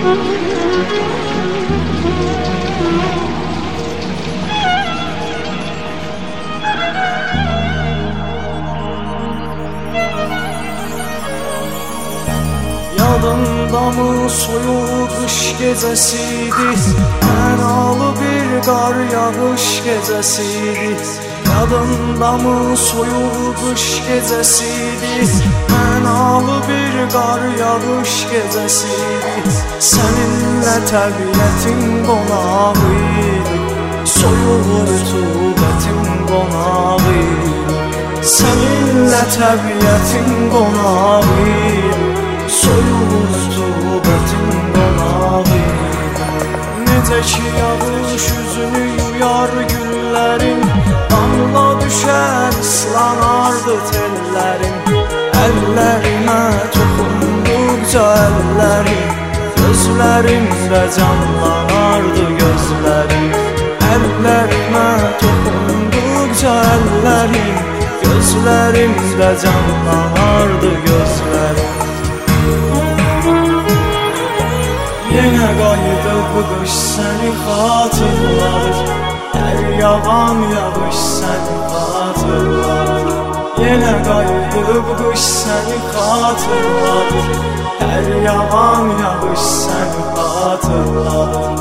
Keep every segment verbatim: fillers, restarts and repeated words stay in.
Yadında mı soyuq qış gecəsidir, mənalı bir qar yağış gecəsidir. Yadında mı soyuq qış gecəsidir, mənalı bir qar yağış gecəsidir. Səninlə təbiətin qonağıydı, soyuq rütubətin qonağıydı. Səninlə təbiətin qonağıydı, soyuq rütubətin qonağıydı. Necə ki yağış üzünü yuyar güllərin, damla düşər ıslanardı tellərin. Əllərimə toxunduqca əllərin, gözlərimdə canlanardı gözlərin. Əllərimə toxunduqca əllərin, gözlərimdə canlanardı gözlərin. Yenə qayıdı bu qış səni xatırladır, hər yağan yağış səni xatırladır. Yenə qayıdı bu qış səni xatırladır, hər yağan yağış səni xatırladır.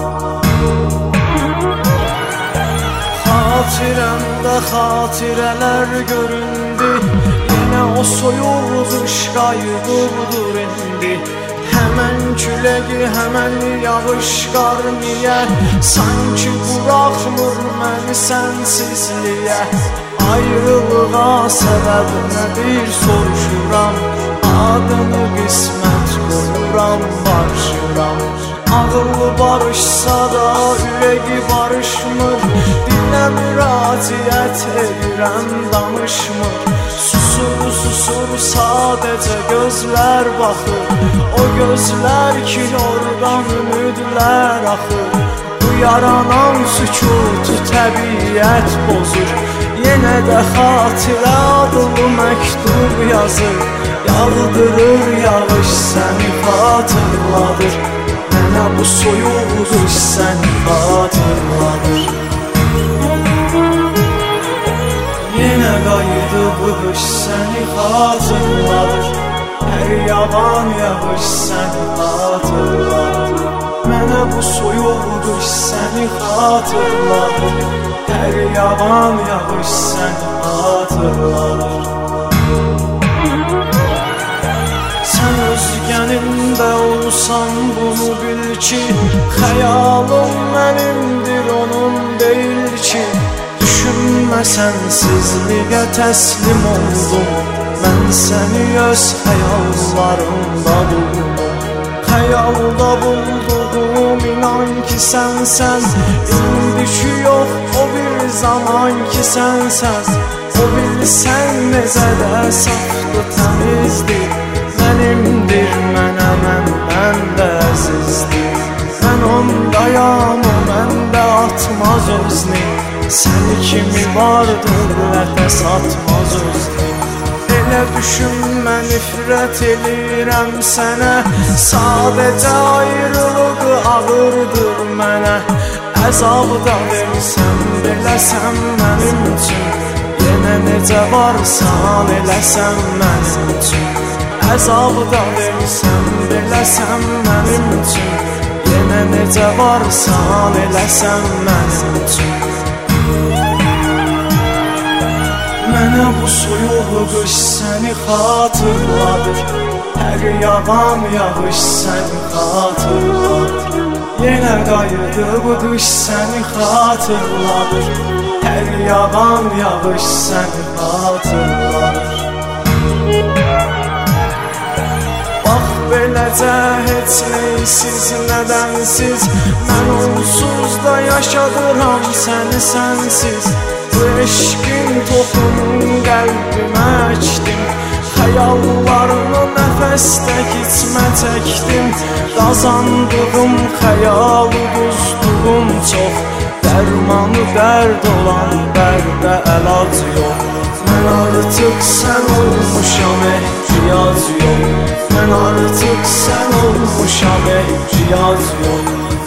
Xatirəmdə xatirələr göründü, yenə o soyuq qış qayıdıbdır indi. Həmən küləgi, həmən yağış qar niyə, sanki buraxmır məni sənsizliyə. Ayrılığa səbəb nədir soruşuram, adını qismət qoyuram, barışıram. Ağıllı barışsa da ürəyi barışmır, dilə müraciət edirəm danışmır. Susur, susur sadəcə gözlər baxır, o gözlər ki oradan ümidlər axır. Bu yaranan sükutu təbiət bozur, yenə də xatirə adlı məktub yazır. Yağdırır yağış səni xatırladır, mənə bu soyuq qış səni xatırladır. Yenə qayıdı bu qış səni xatırladır, hər yağan yağış səni xatırladır. Mənə bu soyuq qış səni xatırladır, hər yağan yağış səni xatırladır. Sən özgənində olsan bunu bil ki, xəyalım mənimdir onun deyil ki. Düşünmə sənsizliyə təslim oldum, mən səni öz xəyallarımda buldum. Xəyalda bulduğum inan ki sənsən, indiki yox o bir zaman ki sənsən. O bilsən necə də safdı təmizdir, mənimdir mənə məndən də əzizdir. Mən ondayam o məndə atmaz özünü, səni kimi vardır lətə satmaz özünü. Elə düşünmə nifrət eləyirəm sənə, sadəcə ayrılıq ağırdır mənə. Əzabda versən beləsən mənim üçün, yenə necə varsan eləsən mənim üçün. Əzabda versən beləsən mənim üçün, yenə necə varsan eləsən mənim üçün. Mənə bu soyuq qış səni xatırladır, hər yağan yağış səni xatırladır. Yenə qayıdı bu qış səni xatırladır, hər yağan yağış səni xatırladır. Bax beləcə heç neysiz, nədənsiz, mən onsuz da yaşadıram səni sənsiz. Bu eşqin toxumun qəlbimə əkdim, xəyallarını nəfəsdə içmə çəkdim. Qazandığım xəyal uduzduğum çox, dərmanı dərd olan dərdə əlac yox. Mən artıq sən olmuşam ehtiyac yox, mən artıq sən olmuşam ehtiyac yox. yaz yox.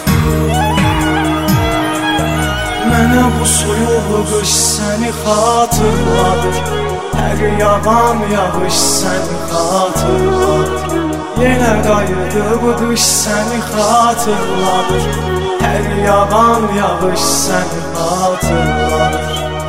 Mənə bu soyuq qış səni xatırladır, hər yağan yağış səni xatırladır. Yenə qayıdı bu qış səni xatırladır, hər yağan yağış səni xatırladır.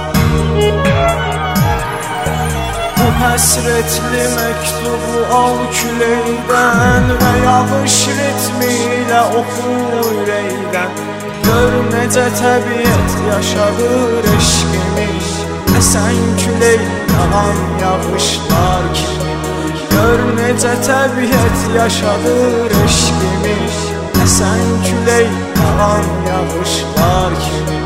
Bu həsrətli məktubu al küləkdən və yağış ritmi ilə oxu ürəkdən. Gör necə təbiət yaşadır eşqimi, əsən külək yağan yağışlar kimi. Gör necə təbiət yaşadır eşqimi, əsən külək yağan yağışlar kimi.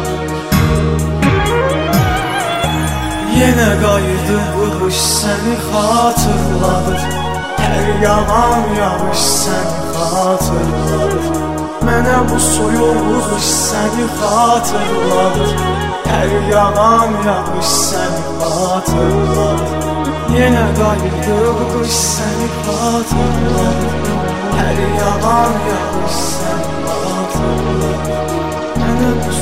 Yenə qayıdı bu qış səni xatırladır, hər yağan yağış səni xatırladır. Mənə bu soyuq qış səni xatırladır, hər yağan yağış səni xatırladır. Yenə qayıdı bu qış səni xatırladır, hər yağan yağış səni xatırladır. Mənə bu